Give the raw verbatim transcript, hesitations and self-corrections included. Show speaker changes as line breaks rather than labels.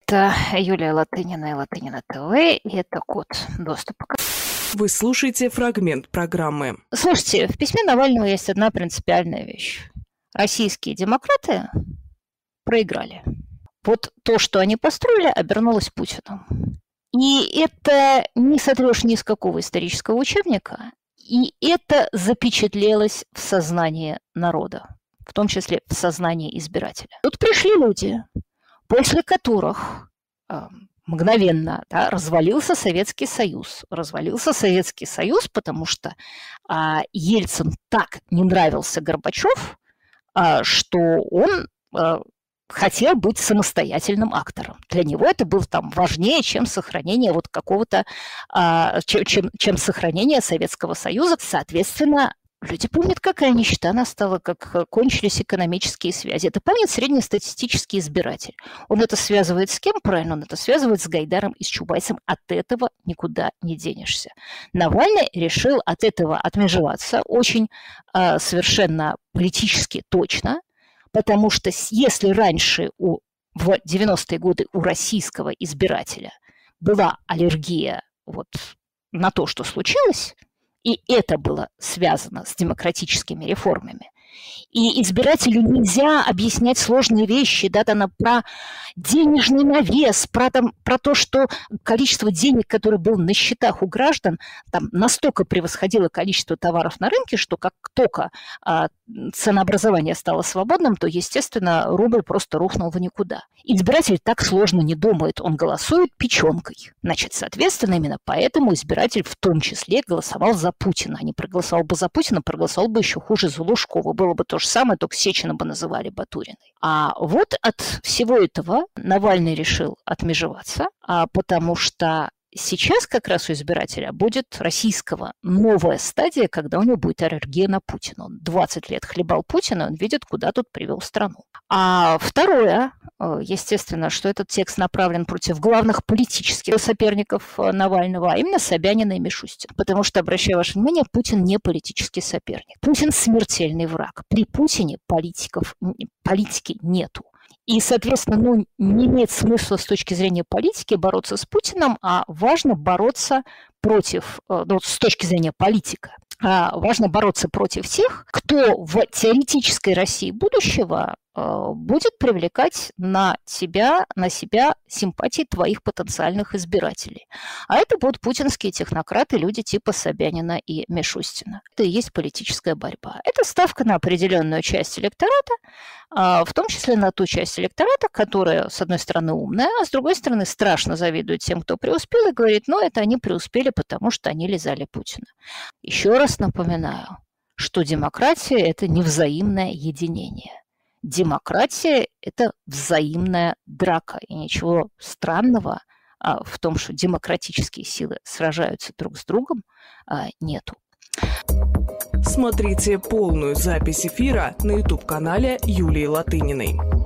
Это Юлия Латынина и Латынина ТВ, и это код доступа.
Вы слушаете фрагмент программы.
Слушайте, в письме Навального есть одна принципиальная вещь. Российские демократы проиграли. Вот то, что они построили, обернулось Путиным. И это не сотрешь ни из какого исторического учебника, и это запечатлелось в сознании народа, в том числе в сознании избирателя. Тут пришли люди, после которых э, мгновенно да, развалился Советский Союз. Развалился Советский Союз, потому что э, Ельцин так не нравился Горбачев, э, что он э, хотел быть самостоятельным актором. Для него это было там важнее, чем сохранение вот какого-то, э, чем, чем, чем сохранение Советского Союза. Соответственно, люди помнят, какая нищета настала, как кончились экономические связи. Это помнит среднестатистический избиратель. Он это связывает с кем? Правильно, он это связывает с Гайдаром и с Чубайсом. От этого никуда не денешься. Навальный решил от этого отмежеваться очень э, совершенно политически точно, потому что если раньше у, в девяностые годы у российского избирателя была аллергия вот на то, что случилось, и это было связано с демократическими реформами. И избирателю нельзя объяснять сложные вещи, да, там, про денежный навес, про, там, про то, что количество денег, которое было на счетах у граждан, там, настолько превосходило количество товаров на рынке, что как только а, ценообразование стало свободным, то, естественно, рубль просто рухнул в никуда. Избиратель так сложно не думает, он голосует печенкой. Значит, соответственно, именно поэтому избиратель в том числе голосовал за Путина. А не проголосовал бы за Путина, проголосовал бы еще хуже за Лужкова. Было бы то же самое, только Сечина бы называли Батуриной. А вот от всего этого Навальный решил отмежеваться, а потому что сейчас как раз у избирателя будет российского новая стадия, когда у него будет аллергия на Путина. Он двадцать лет хлебал Путина, он видит, куда тут привел страну. А второе, естественно, что этот текст направлен против главных политических соперников Навального, а именно Собянина и Мишустина. Потому что, обращаю ваше внимание, Путин не политический соперник. Путин смертельный враг. При Путине политиков, политики нету. И, соответственно, ну, не имеет смысла с точки зрения политики бороться с Путиным, а важно бороться против, ну, с точки зрения политика, а важно бороться против тех, кто в теоретической России будущего будет привлекать на себя, на себя симпатии твоих потенциальных избирателей. А это будут путинские технократы, люди типа Собянина и Мишустина. Это и есть политическая борьба. Это ставка на определенную часть электората, в том числе на ту часть электората, которая, с одной стороны, умная, а с другой стороны, страшно завидует тем, кто преуспел, и говорит, ну, это они преуспели, потому что они лизали Путина. Еще раз напоминаю, что демократия – это не взаимное единение. Демократия – это взаимная драка, и ничего странного а, в том, что демократические силы сражаются друг с другом, а, нету.
Смотрите полную запись эфира на ютуб-канале Юлии Латыниной.